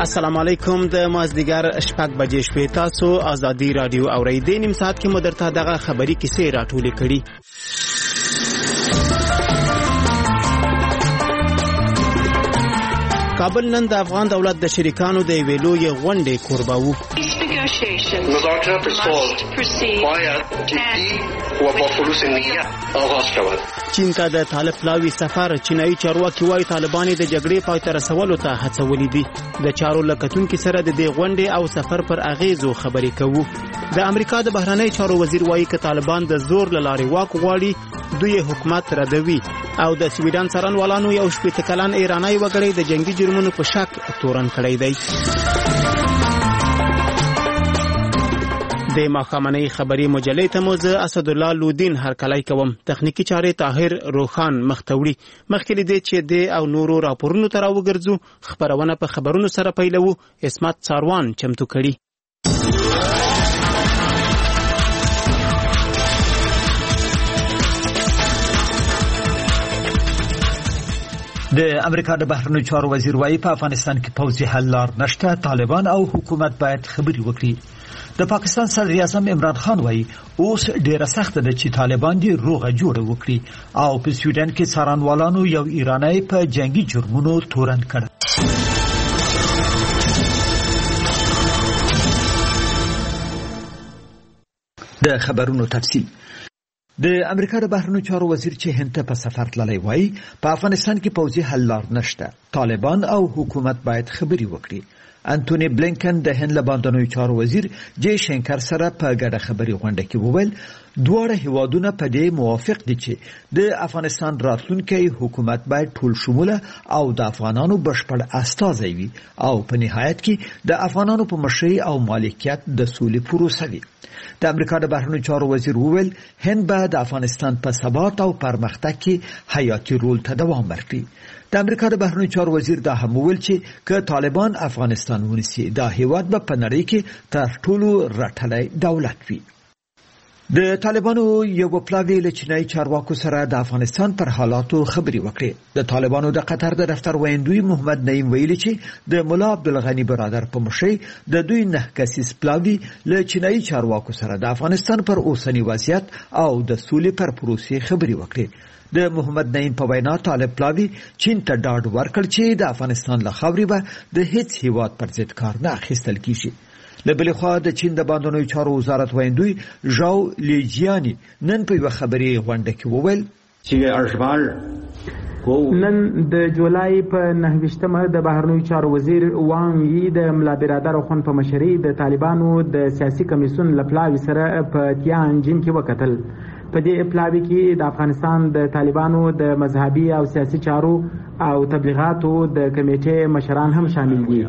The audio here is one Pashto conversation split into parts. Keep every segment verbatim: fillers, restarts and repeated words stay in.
السلام علیکم. د مازدیګر شپږ بجې شوې. تاسو ازادي رادیو اوریدئ. نیم ساعت کې مو درته دغه خبري کیسې راټولې کړي. کابل نن د افغان دولت د شریکانو د یوې لویې غونډې کوربه و. مذاکرات صلح باید جدی و با خلوص نیت آغاز شود. چین ته د طالب پلاوي سفر چینایي چارواکي وايي طالبان د جګړې پای ته رسولو ته هڅولي دي. د چارو لکتونکو سره د دې غونډې او سفر پر اغیزو خبرې کوو. د امریکا د بهرنی چارو وزیر وايي ک طالبان د زور له لارې واک غواړي دوی حکومت ردوي. او د سویډن څارنوالانو یو شپېته کلن ایرانی وګړی د جنگي جرمونو په شک تورن کړی دی. د ماښامنۍ خبري مجلې ته مو زه اسدالله لودین هرکلی کوم. تخنیکی چارې طاهر روخان مختوړي. مخکې دې چې د او نورو راپورونو ته راوګرځو خبرونه په خبرونو سره پیلوو. اسمت څاروان چمتو کړي. د امریکا د بهرنیو چارو وزیر وايي په افغانستان کې پوځي حل لار نشته. طالبان او حکومت باید خبري وکړي. د پاکستان صدر اعظم عمران خان وايي اوس ډیره سخت ده چې طالبان دې روغه جوړه وکړي او په سویډن کې څارنوالانو یو ایرانی په جنگي جرمونو تورن کړ. د خبرونو تفصیل. د امریکا د بهرنیو چارو وزیر چې هند ته په سفر تللی وایي په افغانستان کې پوځي حل لار نشته. طالبان او حکومت باید خبري وکړي. انټونی بلینکن د هند له باندنیو چارو وزیر جې شنکر سره په ګډه خبري غونډه کې وویل دواړه هیوادونه په دې موافق دي چې د افغانستان راتلونکي حکومت باید ټول شموله او د افغانانو بشپړ استازی وي او په نهایت کې د افغانانو په مشرۍ او مالکیت د سولې پروسه وي. د امریکا د بهرنیو چارو وزیر وویل هند به د افغانستان په ثبات او پرمختګ کې حیاتي رول ته دوام ورکړي. د امریکا د بهرنیو چارو وزیر دا هم وویل چې که طالبان افغانستان ونیسي دا هیواد به په نړۍ کې تر ټولو رټلی دولت وي. د طالبانو یو پلاوی له چینایي چارواکو سره د افغانستان پر حالاتو خبري وکړي. د طالبانو د قطر د دفتر ویندوی محمد نعیم ویلي چې د مولا عبدالغنی برادر په مشرۍ د دوی نه کسیز پلاوی له چینایي چارواکو سره د افغانستان پر اوسنی وضعیت او د سولې پر پروسې خبري وکړي. د محمد نعیم په وینا طالب پلاوی چین ته ډاډ ورکړ چې د افغانستان له خاورې به د هیڅ هیواد پر ضد کار نه اخیستل کیږي. له بلې خوا د چین د باندنیو چارو وزارت ویندوی ژاو لیجیانی نن په یوه خبري غونډه کې وویل نن د جولای په نهویشتمه د بهرنیو چارو وزیر وانګ یي د ملا برادر خون په مشرۍ د طالبانو د سیاسي کمیسیون لپلاوي سره په تیانجن کې وکتل. په دې پلاوي کې د افغانستان د طالبانو د مذهبي او سیاسي چارو او تبلیغاتو د کمیټې مشران هم شامل دي.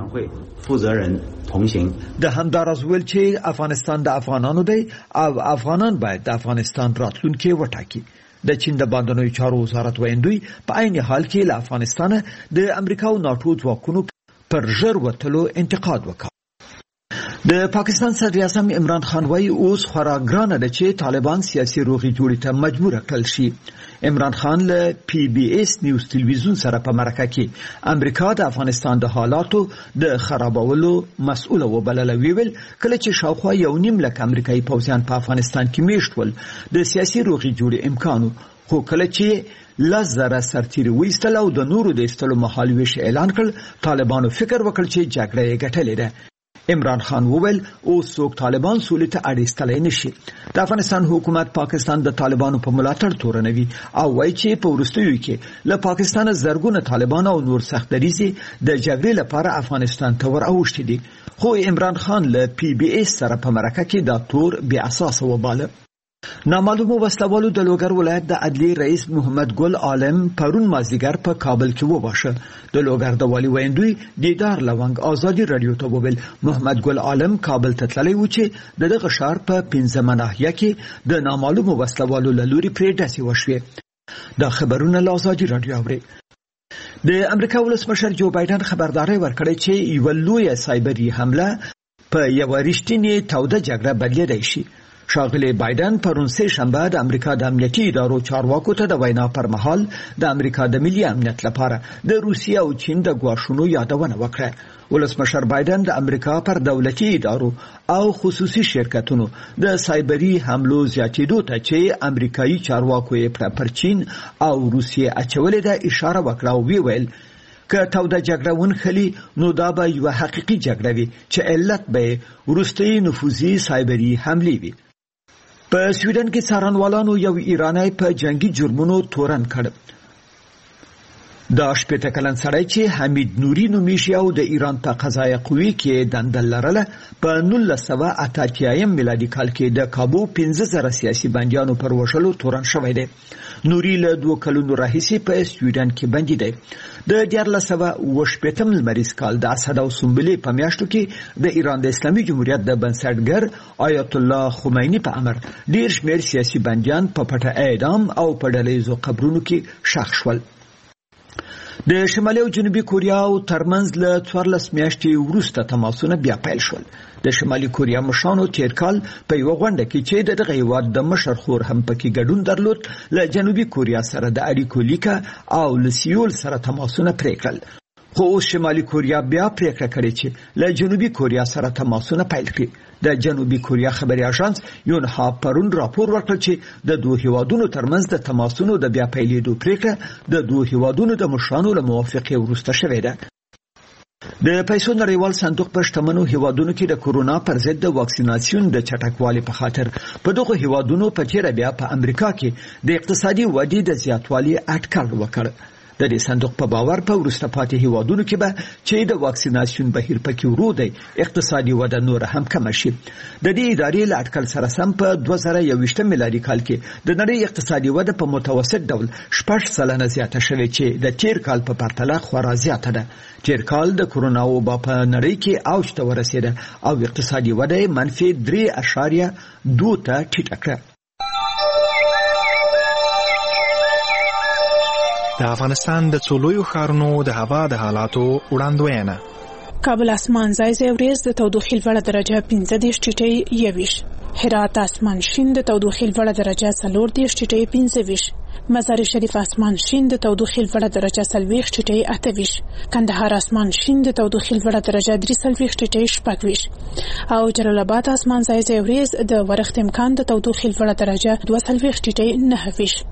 د همداراز ویل چې افغانستان د افغانانو دی او افغانان باید د افغانستان راتلونکي وټاکي. د چین د باندنیو چارو وزارت ویندوی په عین حال کې له افغانستانه د امریکا او ناتو ځواکونو پر ژر وتلو انتقاد وکړ. د پاکستان صدر اعظم عمران خان وايي اوس خورا ګرانه ده چې طالبان سیاسي روغي جوړې ته مجبور کړل شي. عمران خان له پی بی ایس نیوز تلویزیون سره په مرکه کې امریکا د افغانستان د حالاتو د خرابولو مسؤل وبلل. ویل کله چې شاوخوا یو نیم لک امریکایي پوځیان په افغانستان کې میشتول د سیاسي روغي جوړې امکانو خو کله چې لس زره سرتیري ویستل او د نورو د ایستلو مهالویش اعلان کړ طالبانو فکر وکړ چې جګړه یې ګټلې ده. عمران خان وویل اوس څوک طالبان سولې ته اړیستلی نشي. د افغانستان حکومت پاکستان د طالبانو په ملاتړ تورنوي او وایي چې په وروستیو کې له پاکستان زرګونه طالبان او نور سخت دریځي د جګړې لپاره افغانستان ته ور اوښتي دي. خو عمران خان له پی بی ایس سره په مرکه کې دا تور بې اساسه وباله. نامعلومو وسلوالو د لوګر ولایت د عدلیې رئیس محمد ګل عالم پرون مازدیګر په کابل کې وواشه. د لوګر د والي ویندوی دیدار لونګ ازادي رادیو ته وویل محمد ګل عالم کابل ته تللی و چې دغه ښار په پنځمه ناحیه کې د نامعلومو وسلوالو له لوري پرې ډزې وشوې. دا خبرونه له ازادي رادیو اوري. د امریکا ولسمشر جو بایدن خبرداري ورکړې چې یو لوی سایبري حمله په یو رښتینی توده جګړه بدلیدای شي. ښاغلی بایدن پرون سه شنبه د امریکا د امنیتي ادارو چارواکو ته د وینا پر مهال د امریکا د ملي امنیت لپاره د روسیې او چین د ګواښونو یادونه وکړه. ولسمشر بایدن د امریکا پر دولتي ادارو او خصوصي شرکتونو د سایبري حملو زیاتېدو ته چې امریکایي چارواکو یې پر چین او روسیې اچولې ده اشاره وکړه او ویل که توده جګړه ونښلي نو دا به یوه حقیقي جګړه وي چې علت به وروستۍ نفوذي سایبري حملې وي. په سویډن کې څارنوالانو یو ایرانی په جنگي جرمونو تورن کړ. دا شپېته کلن سړی چې حمید نوري نومیږي او د ایران په قضایه قوې کې دنده لرله په نولس سوه اته اتیا میلادي کال کې د کابو پنځه زره سیاسي بندیانو پر وژلو تورن شوی دی. نوري له دوه کلونو راهیسې په سویډن کې بندي دی. د دیارلس سوه اوه شپېتم لمریز کال د اسد او سنبلې په میاشتو کې د ایران د اسلامي جمهوریت د بنسټګر آیت الله خمیني په امر ډیر شمېر سیاسي بندیان په پټه اعدام او په ډلهییزو قبرونو کې ښخ شول. د شمالي او جنوبي کوریاو ترمنځ له څوارلس میاشتې وروسته تماسونه بیا پیل شول. د شمالي کوریا مشرانو تیر کال په یوه غونډه کې چې د دغه هیواد د مشر خور هم پکې ګډون درلود له جنوبي کوریا سره د اړیکو لیکه او له سیول سره تماسونه پرې کړل. خو اوس شمالي کوریا بیا پریکړه کړې چې له جنوبي کوریا سره تماسونه پیل کړي. د جنوبي کوریا خبري اژانس یونهاپ پرون راپور ورکړ چې د دوه هیوادونو ترمنځ د تماسونو د بیا پیلېدو پریکړه د دوه هیوادونو د مشرانو له موافقې وروسته شوې ده. د پیسو نړیوال صندوق په شتمنو هیوادونو کې د کورونا پر ضد د واکسیناسیون د چټکوالي په خاطر په دغه هیوادونو په تیر بیا په امریکا کې د اقتصادي ودې د زیاتوالي اټکل وکړ. د دې صندوق په باور په وروسته پاتې هیوادونو کې به چې د واکسیناسیون بهیر پکې ورو دی اقتصادي وده نور هم کم شي. د دې ادارې له اټکل سره سم په دوه زره یوویشتم میلادي کال کې د نړۍ اقتصادي وده په متوسط ډول شپږ سلنه زیاته شوې چې د تیر کال په پرتله خورا زیاته ده. تیر کال د کورونا وبا په نړۍ کې اوج ته ورسېده او اقتصادي وده منفي درې اعشاریه دوه ته ټیټه کړه. د افغانستان د څو لویو ښارونو د هوا د حالاتو وړاندوینه. کابل اسمان ځای ځای ورځ د تودوخې لوړه درجه پنځه دېرش ټیټۍ یوویشت، هرات اسمان شین د تودوخې لوړه درجه څلور دېرش ټیټۍ پنځه ویشت، مزار شریف اسمان شین د تودوخې لوړه درجه څلوېښت ټیټۍ اته ویشت، کندهار اسمان شین د تودوخې لوړه درجه درې څلوېښت ټیټۍ شپږ ویشت او جلال آباد اسمان ځای ځای ورځ د ورښت امکان د تودوخې لوړه درجه دوه څلوېښت ټیټۍ نهه ویشت.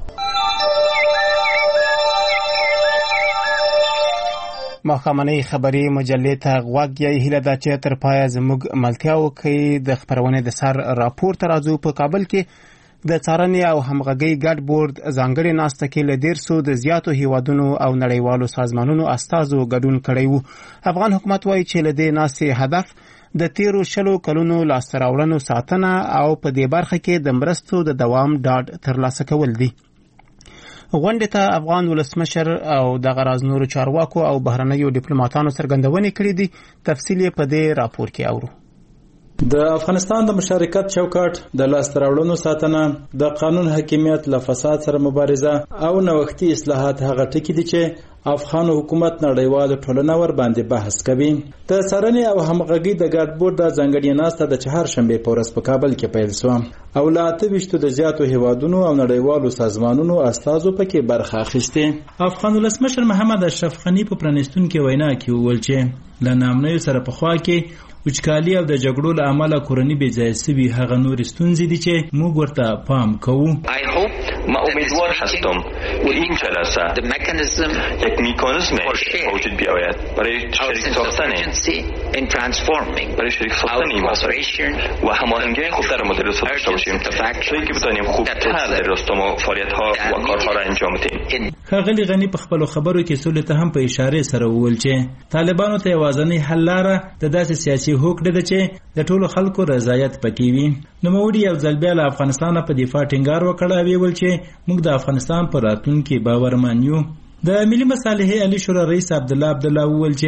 ماښامنۍ خبري مجلې ته غوږ یې هیله ده چې تر پایه زموږ ملتیا وکړي. د خپرونې د سر راپور ته راځو. په کابل کې د څارنې او همغږۍ ګډ بورډ ځانګړې ناسته کې له دیرسو د زیاتو هیوادونو او نړیوالو سازمانونو استازو ګډون کړی و. افغان حکومت وایي چې له دې ناستې هدف د تیرو شلو کلونو لاسته راوړنو ساتنه او په دې برخه کې د مرستو د دوام ډاډ ترلاسه کول دي. غونډې ته افغان ولسمشر او د غراز نورو چارواکو او بهرنیو ډیپلوماټانو څرګندونې کړې دي. تفصیل یې په دې راپور کې اورو. د افغانستان د مشارکت چوکاټ د لاسته راوړنو ساتنه، د قانون حاکمیت له فساد سره مبارزه او نوښتي اصلاحات هغه ټکي دي چې افغان حکومت نړیوال ټولنه ور باندې بحث کوي. د څارنې او همغږۍ د ګډ بورډ د ځانګړې ناسته د چهارشنبې په ورځ په کابل کې پیل شوه او له اته ویشتو د زیاتو هیوادونو او نړیوالو سازمانونو استازو پکې برخه اخیستې. افغان ولسمشر محمد اشرف غني په پرانیستونکې وینا کې وویل چې له نامنیو سره پخوا کې وچکالي او د جګړو له امله کورنۍ بې ځایه سوي هغه نورې ستونزې دي چې موږ ورته پام کوو. ما امیدوار هستم که این جلسه یک میکانیزم موجود بیاید برای شریک ساختن برای شریک ساختن این مسائل و هماهنگی خوب در مدیریت داشته باشیم تا اینکه بتوانیم خوبتر در راستای فعالیت‌ها و کارها را انجام بدیم. ښاغلي غني په خپلو خبرو کې سولې ته هم په اشاره سره وویل چې طالبانو ته یوازینۍ حل لاره د داسې سیاسي هوکړې ده چې د ټولو خلکو رضایت پکې وي. نوموړي یو ځل بیا له افغانستانه په دفاع ټینګار وکړ او ویل چې موږ د افغانستان پر راتلونکي باورمن یو. د ملي مصالحې عالی شورا رئیس عبدالله عبدالله وویل چې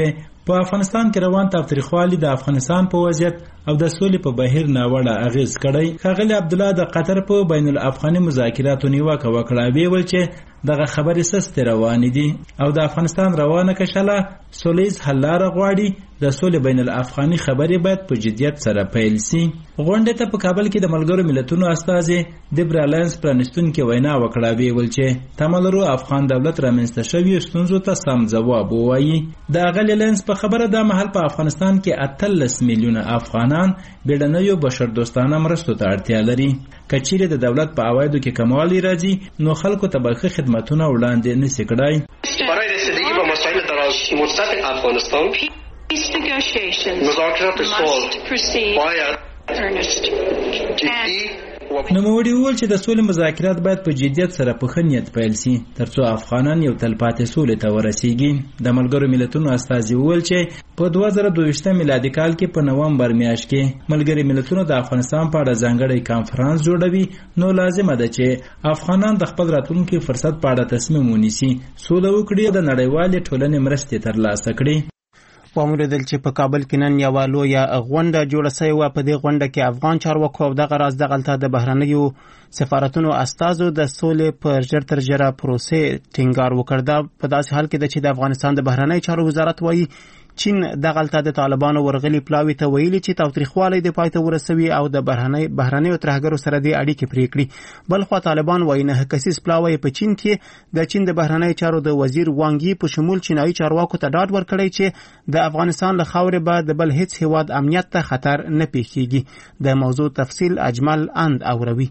په افغانستان کې روان تاوتریخوالي د افغانستان په وضعیت او د سولې په بهیر ناوړه اغیز کړی. ښاغلي عبدالله د قطر په بین الافغاني مذاکراتو نیوکه وکړه، ویې ویل چې دغه خبرې سستې روانې دي او د افغانستان روانه کشاله سولیز حل لاره غواړي. د سولې بین الافغاني خبرې باید په جدیت سره پیل سي. غونډې ته په کابل کې د ملګرو ملتونو استازي د برالانس پرانستونکو وینا وکړه، ویې ویل چې تمه لرو افغان دولت رامنځته شوی ستونزو ته سم ځواب ووایي. د اغلې لینس په خبره د محل په افغانستان کې اتلس میلیونه افغانان بیړنیو بشردوستانه مرستو ته اړتیا لري. کچېرې د دولت په عوایدو کې کموالی راځي نو خلکو ته به ښه خدمتونه وړاندې نشي کړای. برای رسیدگی به مسائل دراز مدت افغانستان مذاکرات صلح باید جدی نوموړي وویل چې د سولې مذاکرات باید په جدیت سره په ښه نیت پیل سي ترڅو افغانان یو تلپاتې سولې ته ورسیږي. د ملګرو ملتونو استازي وویل چې په دوه زره دوه میلادي کال کې په نومبر میاشت کې ملګري ملتونو د افغانستان په اړه ځانګړی کانفرنس جوړوي، نو لازمه ده چې افغانان د خپل راتلونکي فرصت په اړه تصمیم ونیسي، سوله وکړي او د نړیوالې ټولنې مرستې ترلاسه کړي. وموریدل چې په کابل کې نن یوه لویه غونډه جوړه سوې وه. په دې غونډه کې افغان چارواکو او دغه راز دغلته د بهرنیو سفارتونو استازو د سولې پر ژر تر ژره پروسې ټینګار وکړ. دا په داسې حال کې ده چې د افغانستان د بهرنیو چارو وزارت وایي چین دغلته د طالبانو ورغلي پلاوي ته ویلي چې تاوتریخوالی د پای ته ورسوي او د بهرنیو ترهګرو سره د اړیکې پرې کړي. بلخوا طالبان وایي نه کسیز پلاوی په چین کې د چین د بهرنیو چارو د وزیر وانګي په شمول چینایي چارواکو ته ډاډ ورکړی چې د افغانستان له خاورې به د بل هیڅ هیواد امنیت ته خطر نه پیښیږي. د موضوع تفصیل اجمل اند اوروي.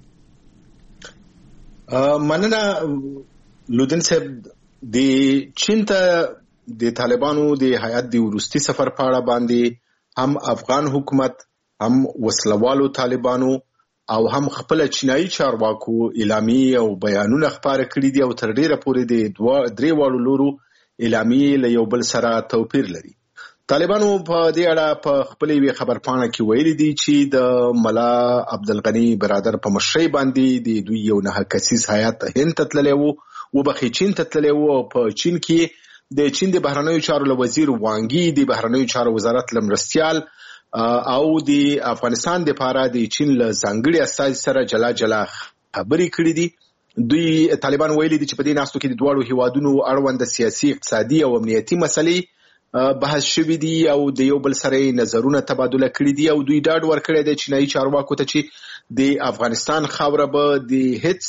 مننه لودن صاحب. د چین ته د طالبانو د هیئت د وروستي سفر په اړه باندې هم افغان حکومت، هم وسلوالو طالبانو او هم خپل چینایي چارواکو اعلامیې او بیانونه خپاره کړي دي او تر ډیره پورې د درې واړو لورو اعلامیې له یو بل سره توپیر لري. طالبانو په دې اړه په خپل یوې خبرپاڼه کې ویلي دي چې د ملا عبدالغني برادر په مشرۍ باندې د دوی یو نه کسیز هیئت هند ته تللی و، وبخښئ چین ته تللی و. په چین کې د چین د بهرنیو چارو له وزیر وانګي، د بهرنیو چارو وزارت له مرستیال او د افغانستان د پاره د چین له ځانګړي استازي سره جلا جلا خبرې کړې دي. دوی طالبان ویلي دي چې په دې ناستو کې د دواړو هیوادونو اړوند سیاسي، اقتصادي او امنیتي مسلې بحث شوي دي او د یو بل سره نظرونه تبادله کړي دي او دوی ډاډ ورکړی دی چینایي چارواکو ته چې د افغانستان خاوره به د هیڅ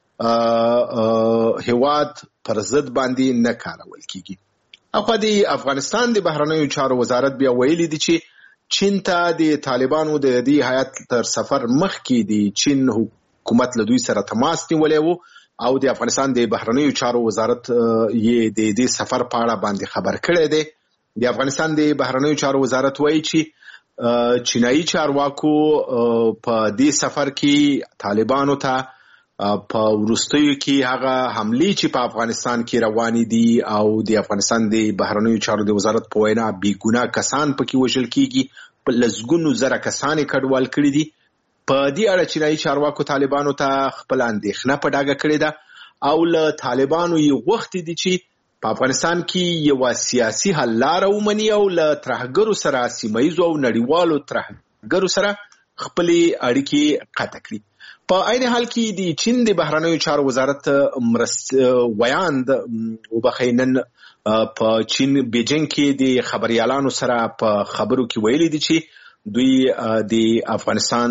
هیواد پر ضد باندې نه کارول کیږي. اخو د افغانستان د بهرنیو چارو وزارت بیا ویلي دي چې چین ته د طالبانو د دې هیئت تر سفر مخکې د چین حکومت له دوی سره تماس نیولی و او د افغانستان د بهرنیو چارو وزارت یې د دې سفر په اړه باندې خبر کړی دی. د افغانستان د بهرنیو چارو وزارت وایي چې چینایي چارواکو په دې سفر کې طالبانو ته په وروستیو کې هغه حملې چې په افغانستان کې روانې دي او د افغانستان د بهرنیو چارو د وزارت په وینا بې ګناه کسان پکې وژل کیږي، په لسګونو زره کسان یې کډوال کړي دي. په دې اړه چینایي چارواکو طالبانو ته خپل اندېښنه په ډاګه کړې ده او له طالبانو یې غوښتي دي چې په افغانستان کې یوه سیاسي حل لاره ومني او له ترهګرو سره، سیمه ییزو او نړیوالو ترهګرو سره خپلې اړیکې قطع کړي. په عین حال کې د چین د بهرنیو چارو وزارت مرست ویاند وبخښئ نن په چین بیجینګ کې د خبريالانو سره په خبرو کې ویلي دي چې دوی د افغانستان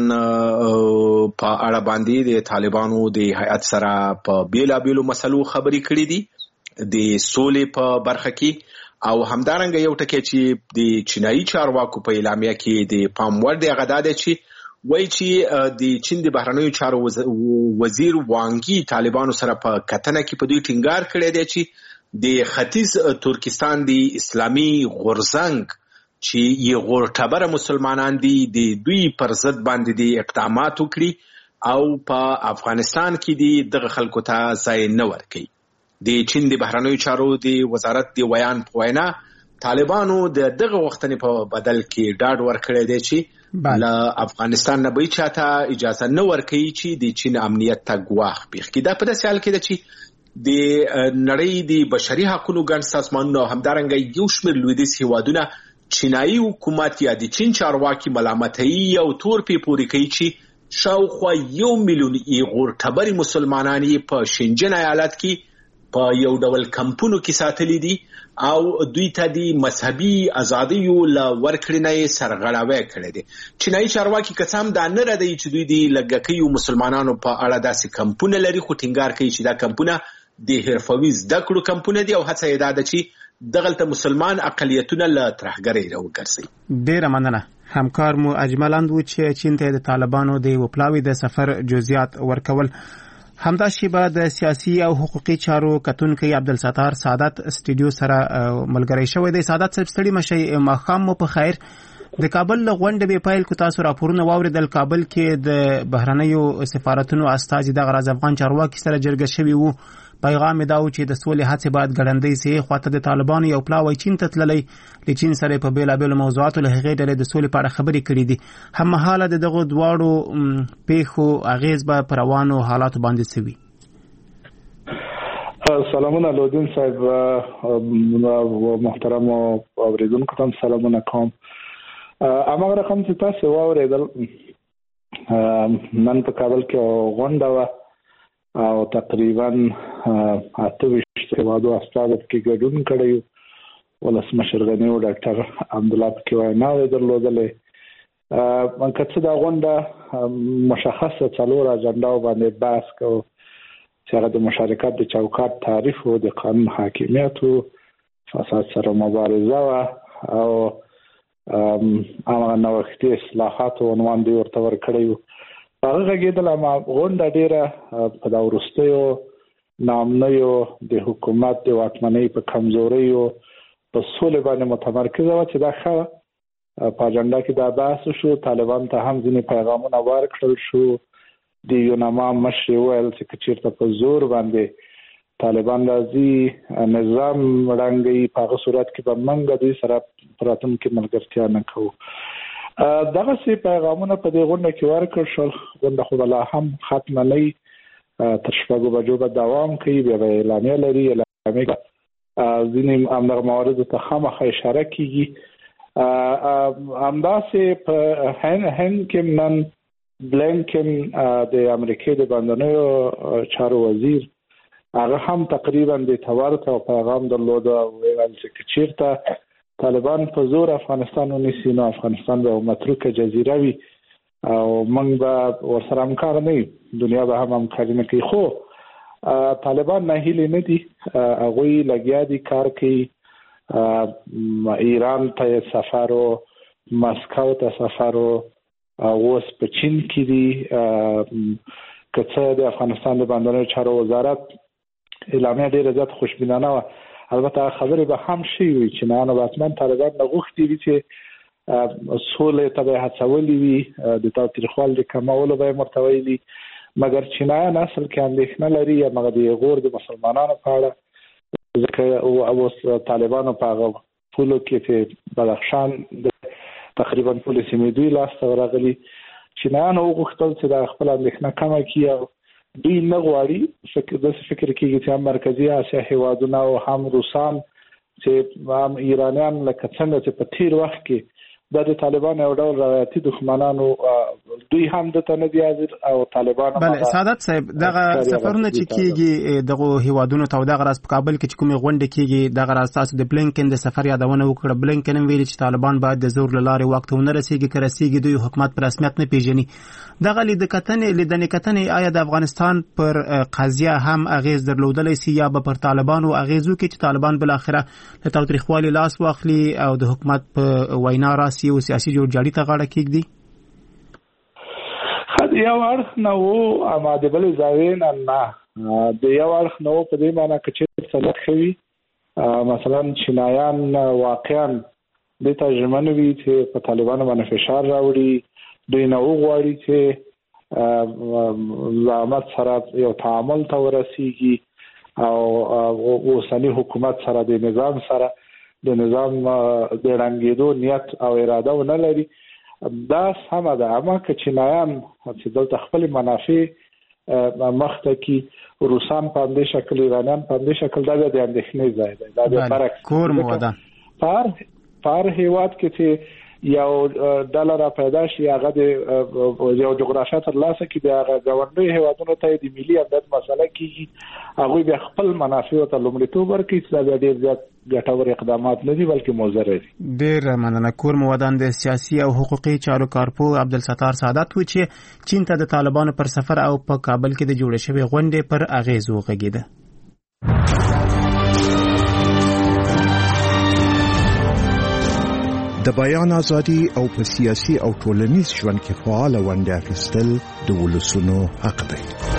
په اړه باندې د طالبانو د هیئت سره په بیلابیلو مسلو خبرې کړې دي د سولې په برخه کې. او همدارنګه یو ټکی چې د چینایي چارواکو په اعلامیه کې د پام وړ دی هغه دا دی چې وایي چې د چین د بهرنیو چارو وزیر وانګي طالبانو سره په کتنه کې په دوی ټینګار کړی دی چې د ختیځ ترکستان د اسلامي غورځنګ چې یې غورټبره مسلمانان دي د دوی پر ضد باندې د اقدامات وکړي او په افغانستان کې د دغه خلکو ته ځای نه ورکوي. د چین د بهرنیو چارو د وزارت د ویان په وینا طالبانو د دغه وختنې په بدل کې ډاډ ورکړی دی چې له افغانستان نه به چاته اجازه نه ورکوي چې د چین امنیت ته ګواښ پېښ کړي. دا په داسې حال کې ده چې د نړۍ د بشري حقوقو ګڼ سازمانونه همدارنګه یو شمېر لویدیځ هیوادونه چینایي حکومت یا د چین چارواکي ملامتوي او تور پې پورې کوي چې شاوخوا یو میلیون ایغور ټبري مسلمانان په شینجن ایالت کې په یو ډول کمپونو کې ساتلي دي او دوی ته د مذهبي ازادیو له ورکړې نه سرغړاوی کړی دی. چینایي چارواکي که څه هم دا نه ردوي چې دوی د لږکیو مسلمانانو په اړه داسې کمپونه لري، خو ټینګار کوي چې دا کمپونه د حرفوي زده کړو کمپونه دي او هڅه یې دا ده چې دغلته مسلمان اقلیتونه له ترهګرۍ راوګرځي. ډېره مننه. همکار مو اجملاند و چې چین ته د طالبانو د وپلاوي د سفر جزئیات ورکول. همدا شیبه د سیاسي او حقوقي چارو کتونکي عبدالستار سعادت استودیو سره ملګری شوی دی. سعادت صاحب ستړي مشي، ماښام مو په خیر. د کابل غونډې به پیل کو، تاسو راپورونه واوریدل. کابل کې د بهرنیو سفارتونو استازي د غراز افغان چارواکي سره جرګه شوی وو. پیغام دا و چې د سولې هڅې باید ګړندۍ سي. خواته د طالبانو یو پلاوی چین ته تللی، د چین سره په بیلابیلو موضوعاتو له هغې ډلې د سولې په اړه خبرې کړې دي. هممهاله د دغو دواړو پیښو اغیز به په روانو حالاتو باندې څه وي؟ سلامونه لودین صاحب، محترم اوریدونکو ته سلامونه کوم. هماغه رقم چې تاسو واوریدل، نن په کابل کې غونډه وه او تقریبا اته ویشت هیوادو استازو کې ګډون کړی. ولسمشر غني او ډاکټر عبدالله پکې ویناوې درلودلې. که څه دا غونډه مشخصه څلور اجنډاو باندې بحث کوو چې هغه د مشارکت د چوکاټ تعریف او د قانون حاکمیت او فساد سره مبارزه وه او هغه نوښتي اصلاحات عنوان دی ورته ورکړی و. هغه غږېدل اما غونډه ډېره په دا وروستیو نامنیو د حکومت د واکمنۍ په کمزوریو په سولې باندې متمرکزه وه چې دا ښه وه. په اجنډا کې دا بحث شو، طالبان ته هم ځینې پیغامونه ورکړل شو. د یوناما مشر وویل چې که چېرته په زور باندې طالبان راځي نظام ړنګوي، په هغه صورت کې به موږ دوی سره په راتلونکي ملګرتیا نه کوو. دغه سي پیغامونه په دې غونډه کې ورکړل شول. غونډه خو لا هم ختمه نه وي، تر شپږو بجو به دوام کوي، بیا به اعلامیه لري. اعلامیه ځینې همدغه مواردو ته خامخا اشاره کیږي. همداسې په هند کې نن بلینکن د امریکې د بهرنیو چارو وزیر، هغه هم تقریبا د تورته پیغام درلوده. ویل چې چیرته طالبان په زور افغانستان ونیسي نو افغانستان به متروکه جزیره وي او موږ به ورسره همکار نه یو، دنیا به هم همکاري نه کوي. خو طالبان ناهیلې نه دي، هغوی لګیا دي کار کوي. ایران ته سفر و، مسکو ته سفر و، اوس په چین کې دي. که څه د افغانستان د بهرنیو چارو وزارت اعلامیه ډېره زیات خوشبینانه وه. البته خبرې به هم شي وي چې نه به حتما طالبان نه غوښتي وي چې سولې ته به هڅولي وي، د تاوتریخوالي د کمولو به یې ورته ویلي. مګر چینایان اصل کې اندېښنه لري هماغه د ایغور د مسلمانانو په اړه، ځکه اوس طالبانو په هغه پولو کې چې بدخشان تقریبا پولې سیمې دوی لاسته ورغلي. چینایانو وغوښتل چې دا خپل اندېښنه کمه کړي او دوی نه غواړي فکر داسې فکر کېږي چې هم مرکزي اسیا هېوادونه او هم روسان چې هم ایرانیان لکه څنګه چې په تیر وخت کې دا د طالبانو یو ډول روایتي دښمنانو دوی هم دته نه دي حاضر او طالبان. بله سعادت صاحب، دغه سفرونه چې کېږي دغه هیوادونو ته او دغه راز په کابل کې چې کومې غونډې کېږي، دغه راز تاسو د بلینکن د سفر یادونه وکړه. بلینکن هم ویلي چې طالبان باید د زور له لارې واک ته ونه رسېږي، که رسېږي دوی حکومت په رسمیت نه پېژني. دغه لیدکتنې لیدنې کتنې آیا د افغانستان پر قضیه هم اغیز درلودلی سي یا به پر طالبانو اغیز وکړي چې طالبان بالاخره له تاوتریخوالي لاس واخلي او د حکومت په وینا راسي او سیاسي جوړجاړي ته غاړه کېږدي؟ د یو اړخ نه و اما د بلې زاویې نه نه، د یو اړخ نه و په دې معنی که چېرته سلط ښه وي، مثلا چینایان واقعا دې ته ژمن وي چې په طالبانو باندې فشار راوړي. دوی نه وغواړي چې زعامت سره یو تعامل ته ورسیږي او اوسني حکومت سره د نظام سره د نظام د ړنګېدو نیت او اراده ونه لري. دا سمه ده، اما که چینایان چې دلته خپل منافع مخته کی روسان په همدې شکل ایرانیان په همدې شکل دا د اندېښنې ځای دی. دا د برعکس کور مو ودان پر پر هیواد کې چې یو ډالر پیدا شي هغه د یو جغرافیه تر لاسه کې د غونډې هیوادونو ته د ملي امنیت مسله کېږي هغه به خپل منافع ته لومړیتوب ورکړي چې دا ډېر زیات ګټور اقدامات نه دي بلکې مضر دي. ډېر مننه. کور مو ودان د سیاسي او حقوقي چارو کارپو عبدالستار سعادت و چې چین ته د طالبانو پر سفر او په کابل کې د جوړې شوې غونډې پر اغیز وغږېده. د بیان ازادي او په سیاسي او ټولنیز ژوند کې فعال ونډه اخیستل د ولسونو حق دی.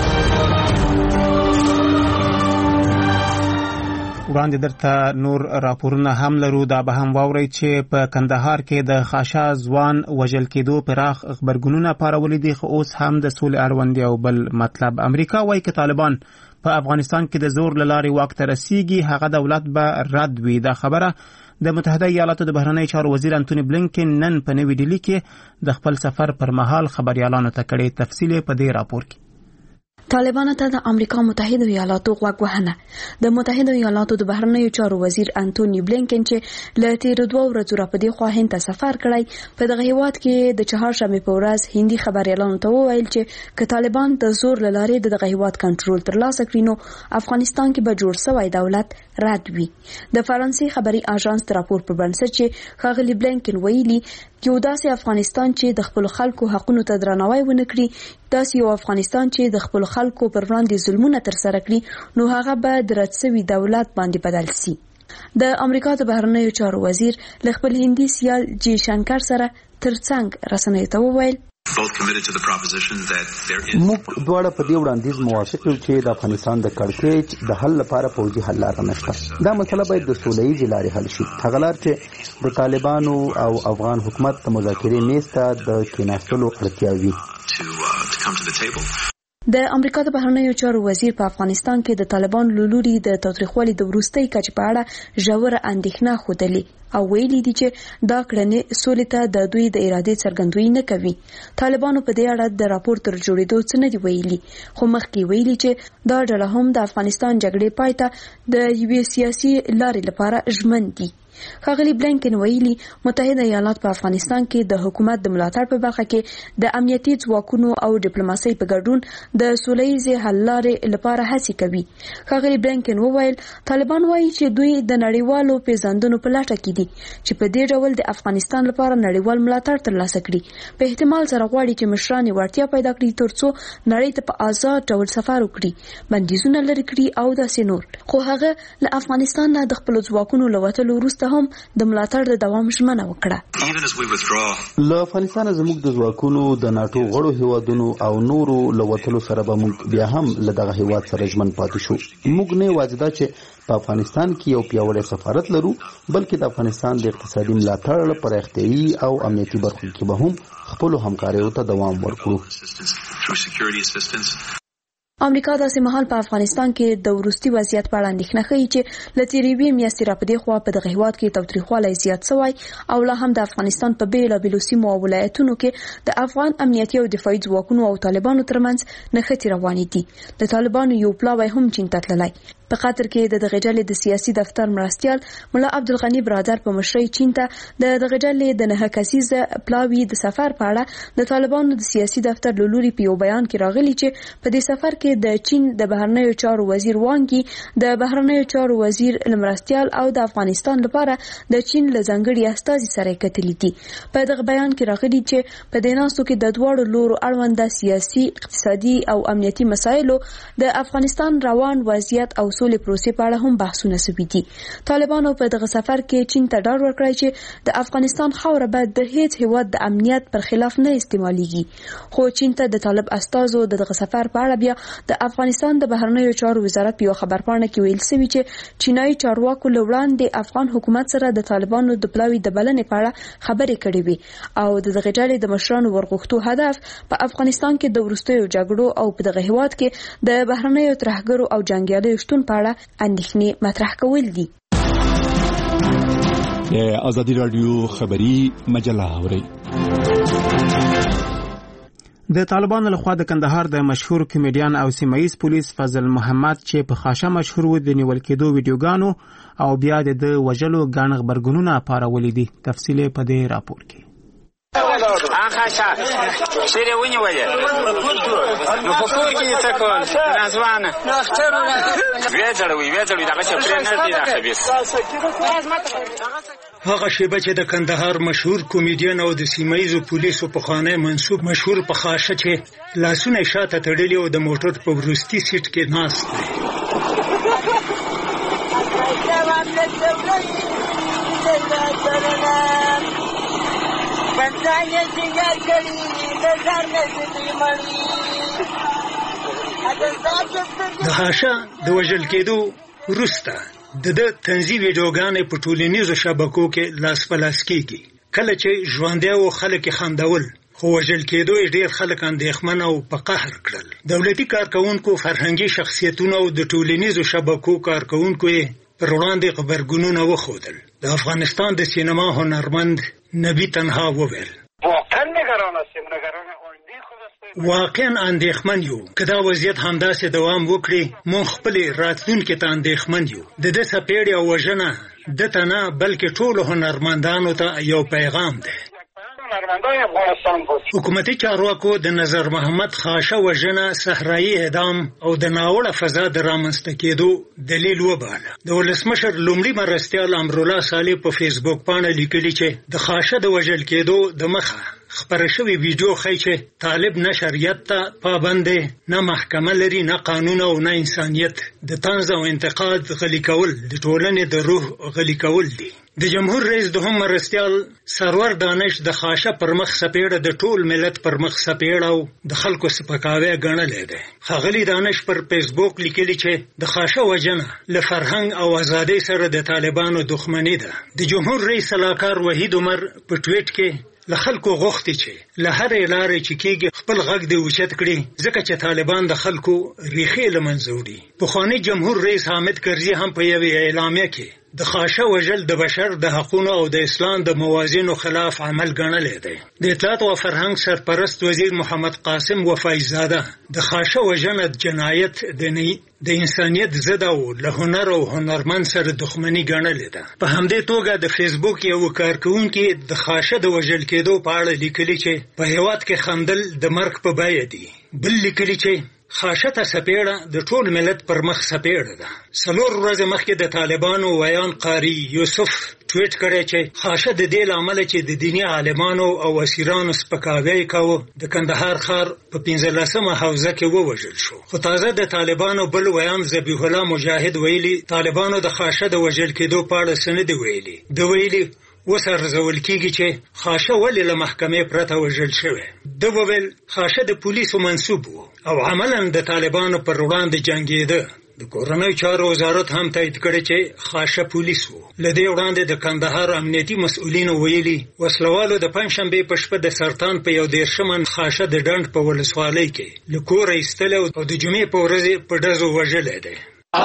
وړاندې درته نور راپورونه هم لرو. دا به هم واورئ چې په کندهار کې د خاشا ځوان وژل کېدو پراخ خبرګونونه پارولي دي، خو اوس هم د سولې اړوند یو بل مطلب. امریکا وایي چې طالبان په افغانستان کې د زور له لارې واک ته رسیږي، هغه دولت به رد وي. دا خبره د متحده ایالاتو د بهرنیو چارو وزیر انټونی بلینکن نن په نوې ډیلي کې د خپل سفر پر مهال خبريالانو ته کړي. تفصیل په دې راپور کې. طالبانو ته د امریکا متحده ایالاتو غوږ وهنه. د متحده ایالاتو د بهرنیو چارو وزیر انټونی بلینکن چې له تیر دوه ورځې راپدې خوا هند ته سفر کړی په دغه هیواد کې د چهارشنبه په ورځ هندي خبريالانو ته وویل چې که طالبان د زور له لارې دغه هیواد کنټرول ترلاسه کړي نو افغانستان کې به جوړ شوی دولت رد وي. د فرانسې خبري اژانس د راپور په بنسټ چې ښاغلي بلینکن ویلي یو داسې افغانستان چې د خپل خلکو حقونو ته درناوی ونه کړي، داسې یو افغانستان چې د خپل خلکو پر وړاندې ظلمونه ترسره کړي نو هغه به د رد شوي دولت باندې بدل شي. د امریکا د بهرنیو چارو وزیر له خپل هندي سیال جی شنکر سره ترڅنګ رسنیو ته وویل موږ دواړه په دې وړاندیز موافق یو چې د افغانستان د کړکېچ د حل لپاره پوځي حل لاره نشته. دا مسله باید د سوله‌ییزې لارې حل شي. هغه لار چې د طالبانو او افغان حکومت د مذاکرې میز ته د کېناستلو اړتیا وي. د امریکا د بهرنیو چارو وزیر په افغانستان کې د طالبان له لوري د تاوتریخوالي د وروستۍ کچې په اړه ژوره اندېښنه ښودلې او ویلي دي چې دا کړنې سولې ته د دوی د ارادې څرګندوي نه کوي. طالبانو په دې اړه د راپور تر جوړېدو څه نه دي ویلي، خو مخکې ویلي چې دا ډله هم د افغانستان جګړې پای ته د یوې سیاسي لارې لپاره ژمن دي. ښاغلي بلینکن ویلي متحده ایالات په افغانستان کې د حکومت د ملاتړ په برخه کې د امنیتي ځواکونو او ډیپلوماسۍ په ګډون د سوله‌ییزې حل لارې لپاره هڅې کوي. ښاغلي بلینکن وویل طالبان وایي چې دوی د نړیوالو پیژندنو په لټه کې دي چې په دې ډول د افغانستان لپاره نړیوال ملاتړ ترلاسه کړي. په احتمال سره غواړي چې مشران وړتیا پیدا کړي ترڅو نړۍ ته په آزاد ډول سفر وکړي، بندیزونه لرې کړي او داسې نور. خو هغه له افغانستان نه د خپل ځواکونو له وتلو وروسته هم د ملاتړ د دوام ژمنه وکړه. له افغانستان زموږ د ځواکونو د ناتو غړو هیوادونو او نورو له وتلو سره به موږ بیا هم له دغه هیواد سره ژمن پاتې شو. موږ نه یوازې دا چې په افغانستان کې یو پیاوړی سفارت لرو بلکې د افغانستان د اقتصادي ملاتړ پراختیايي او امنیتي برخو کې به هم خپل همکاریو ته دوام ورکړو. امریکا داسې مهال په افغانستان کې د وروستي وضعیت په اړه اندېښنه ښیي چې له تېرې میاشتې راپدې خوا په دغه هیواد کې تاوتریخوالی زیات شوی او لا هم د افغانستان په بېلابېلو سیمو او ولایتونو کې د افغان امنیتي او دفاعي ځواکونو او طالبانو ترمنځ نښتې روانې دي. د طالبانو یو پلاوی هم چین ته تللی. په قطر کې د دغه ډلې د سیاسي دفتر مرستیال ملا عبدالغني برادر په مشرۍ چین ته د دغه ډلې د نهه کسیزه پلاوي د سفر په اړه د طالبانو د سیاسي دفتر له لوري په یو بیان کې راغلي چې په دې سفر کې د چین د بهرنیو چارو وزیر وانګي د بهرنیو چارو وزیر مرستیال او د افغانستان لپاره د چین له ځانګړي استازي سره کتلي دي. په دغه بیان کې راغلي چې په دې ناستو کې د دواړو لورو اړونده سیاسي، اقتصادي او امنیتي مسایلو، د افغانستان روان وضعیت او سولې پروسې په اړه هم بحثونه شوي دي. طالبانو په دغه سفر کې چین ته ډاډ ورکړی چې د افغانستان خاوره باید د هیڅ هیواد د امنیت پر خلاف نه استعمالېږي. خو چین ته د طالب استازو د دغه سفر په اړه بیا د افغانستان د بهرنیو چارو وزارت په یو خبرپاڼه کې ویل شوي چې چینایي چارواکو له وړاندې افغان حکومت سره د طالبانو د پلاوي د بلنې په اړه خبرې کړې وي او د دغه ډلې د مشرانو ورغوښتو هدف په افغانستان کې د وروستیو جګړو او په دغه هیواد کې د بهرنیو ترهګرو او جنګیالیو شتون په اړه اندېښنې مطرح کول دي. د ازادي رادیو خبری مجله اورئ. د طالبانو لخوا د کندهار د مشهور کمیډیان او سیمایي پولیس فضل محمد چې په خاصه مشهور و د نیول کېدو ویډیوګانو او بیا د وژلو غاڼ خبرګونونه پارولې دي. تفصیل په دې راپور کې. آخا شا شیره ونی ولی نو پکور کی تکون نازوانه ویځړوي ویځړوي دغه چې پرې نه دی راخبيس. هغه شیبه چې د کندهار مشهور کمیډین او د سیمایي پولیسو په خانه منسوب مشهور په خاصه چې لاسونه شاته تړلي او د موټر په ورستي سیټ کې ناست دی. د هاشا د وژل کېدو وروسته د د تنظیم ویډیوګانې په ټولنیزو شبکو کې لاس په لاس کېږي. کله چې ژوندیا و خلک خندول خو وژل کېدو ډېر خلک اندېښمن او په قهر کړل. دولتي کارکونکو، فرهنګي شخصیتونو او د ټولنیزو شبکو کارکونکو یې پر وړاندې خبرګونونه وښودل. د افغانستان د سینما هنرمند نبی تنها وویل واقعا اندېښمن یو. که دا وضعیت همداسې دوام وکړي مونږ خپلې راتلونکي ته اندېښمن یو. د ده څپېړې او وژنه دته نه بلکې ټولو هنرمندانو ته یو پیغام دی. حکومتي چارواکو د نظر محمد خاشه وژنه صحرایي اعدام او د ناوړه فضا د رامنځته کېدو دلیل وباله. د ولسمشر لومړي مرستیال امرالله صالح په فیسبوک پاڼه لیکلي چې د خاشه د وژل کېدو د مخه خبره شوی ویډیو ښیي چې طالب نه شریعت ته پابند دی، نه محکمه لري، نه قانون او نه انسانیت. د طنز او انتقاد غلي کول د ټولنې د روح غلي کول دي. د جمهور رئیس دوهم مرستیال سرور دانش د خاشه پر مخ سپېړه د ټول ملت پر مخ سپېړه او د خلکو سپکاوی ګڼلی دی. ښاغلي دانش پر فیسبوک لیکلي چې د خاشه وژنه له فرهنګ او ازادۍ سره د طالبانو دښمني ده. د جمهور رئیس سلاکار وحید عمر په ټویټ کې له خلکو غوښتي چې له هرې لارې چې کېږي خپل غږ دې اوچت کړي، ځکه چې طالبان د خلکو ریښې له منځه وړي. پخواني جمهور رئیس حامد کرزي هم په یوې اعلامیه کې د خاشه وژل د بشر د حقونو او د اسلام د موازینو خلاف عمل ګڼلی دی. د اطلاعات او فرهنګ سرپرست وزیر محمد قاسم وفای زاده د خاشه وژنه جنایت د انسانیت ضد او له هنر او هنرمند سره دښمني ګڼلې ده. په همدې توګه د فیسبوک یو کارکونکي د خاشه د وژل کېدو په اړه لیکلي چې په هېواد کې خندل د مرګ په بیه دي. بل لیکلي چې خاشه ته سپېړه د ټول ملت پر مخ سپېړه ده. څلور ورځې مخکې د طالبانو ویان قاری یوسف ټویټ کړی چې خاشه د دې له امله چې د دیني عالمانو او اسیرانو سپکاوی کاوه د کندهار ښار په پنځلسمه حوزه کې ووژل شو. خو تازه د طالبانو بل ویان ذبیح الله مجاهد ویلي طالبانو د خاشه د وژل کېدو په اړه څه نه دي ویلي. د ویلي اوس ارزول کېږي چې خاشه ولې له محکمې پرته وژل شوی. ده وویل خاشه د پولیسو منسوب و او عملا د طالبانو پر وړاندې جنګېده. د کورنیو چارو وزارت هم تایید کړی چې خاشه پولیس و. له دې وړاندې د کندهار امنیتي مسؤلینو ویلي وسلوالو د پنجشنبې په شپه د سرطان په یو دېرشمه خاشه د ډنډ په ولسوالۍ کې له کوره ایستلی او د جمعې په ورځې په ډزو وژلی دی.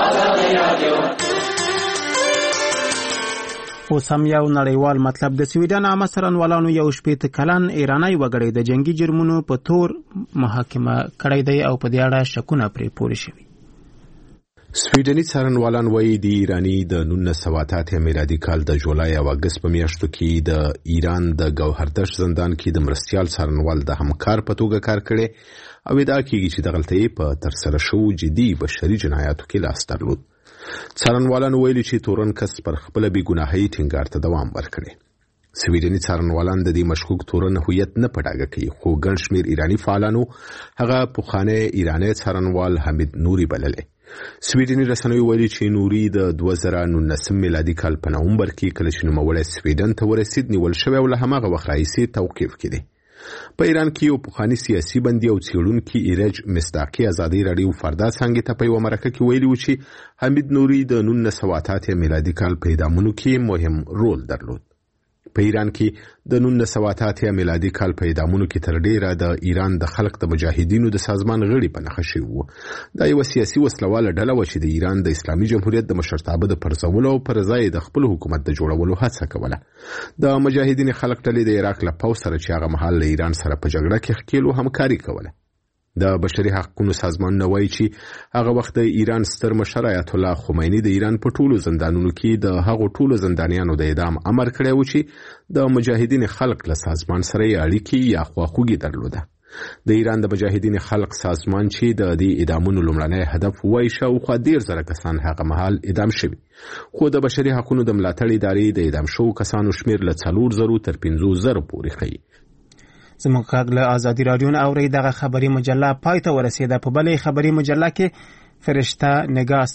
اوس هم یو نړیوال مطلب. د سویډن عامه څارنوالانو یو شپېته کلن ایرانی وګړی د جنگي جرمونو په تور محاکمه کړی دی او په دې اړه شکونه پرې پورې شوي. سویډني څارنوالان وایي د ایرانی د نولس سوه اته اتیا میلادي کال د جولای او اګست په میاشتو کې د ایران د ګوهردش زندان کې د مرستیال څارنوال د همکار په توګه کار کړی او ادعا کېږي چې د غلطۍ په ترسره شوو جدي بشري جنایاتو کې لاس درلود. څارنوالانو ویلي چې تورن کس پر خپله بې ګناهۍ ټینګار ته دوام ورکړی. سویډني څارنوالان د دې مشکوک تورن هویت نه په ډاګه کوي، خو ګڼ شمېر ایراني فعالانو هغه پخوانی ایرانی څارنوال حمید نوري بللی. سویډني رسنیو ویلي چې نوري د دوه زره نولسم میلادي کال په نومبر کې کله چې نوموړی سویډن ته ورسید نیول شوی او له هماغه وخت راهیسې توقیف کې دی. په ایران کې یو پخوانی سیاسي بندي او څېړونکي ایرج مصداقي ازادي راډیو فردا څانګې ته په یوه مرکه کې ویلي و چې حمید نوري د نولس سوه اته اتیا میلادي کال په اعدامونو کې مهم رول درلود. په ایران کې د نولس سوه اته اتیا میلادي کال په اعدامونو کې تر ډیره د ایران د خلق د مجاهدینو د سازمان غړي په نښه شوي وو. دا یوه سیاسي وسلواله ډله وه چې د ایران د اسلامي جمهوریت د مشرتابه د پرځولو او پر ځای د خپل حکومت د جوړولو هڅه کوله. د مجاهدین خلق ډلې د عراق له پوځ سره چې هغه مهال له ایران سره په جګړه کې ښکېلو همکاري کوله. د بشري حقوقو سازمانونه وایي چې هغه وخت د ایران ستر مشر آیت الله خمیني د ایران په ټولو زندانونو کې د هغو ټولو زندانیانو د اعدام امر کړی و چې د مجاهدین خلق له سازمان سره یې اړیکې یا خواخوږي درلوده. د ایران د مجاهدین خلق سازمان چې د دې اعدامونو لومړنی هدف وایي شاوخوا ډېر زره کسان هغه مهال اعدام شوي، خو د بشري حقوقو د ملاتړ ادارې د اعدام شوو کسانو شمېر له څلور زرو تر پنځو زرو پورې ښیي. زموږ غږ له ازادي راډیو نه اورئ. دغه خبري مجله پای ته ورسېده. په بلې خبري مجله کې فرشته نگاه